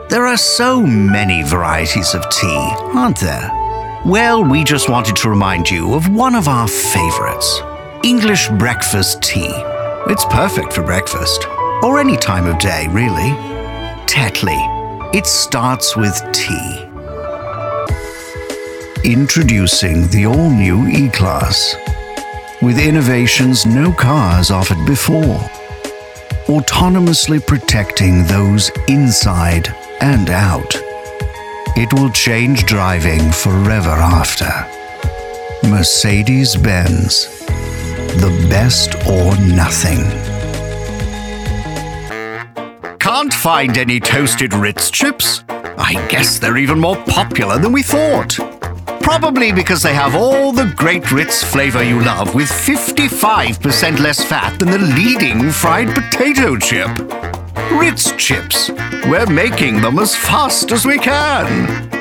There are so many varieties of tea, aren't there? Well, we just wanted to remind you of one of our favorites, English breakfast tea. It's perfect for breakfast, or any time of day, really. Tetley. It starts with tea. Introducing the all-new E-Class. With innovations no cars offered before. Autonomously protecting those inside and out. It will change driving forever after. Mercedes-Benz. The best or nothing. Can't find any toasted Ritz chips? I guess they're even more popular than we thought. Probably because they have all the great Ritz flavor you love with 55% less fat than the leading fried potato chip. Ritz chips. We're making them as fast as we can.